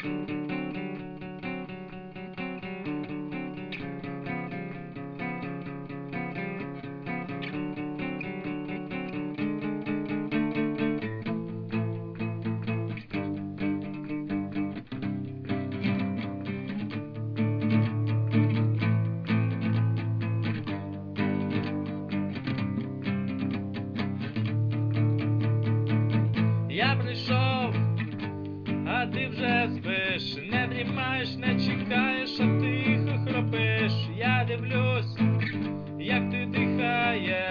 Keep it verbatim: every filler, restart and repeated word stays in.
Я прийшов, а ти вже спиш, не дрімаєш, не чекаєш, а тихо хропиш. Я дивлюсь, як ти дихаєш.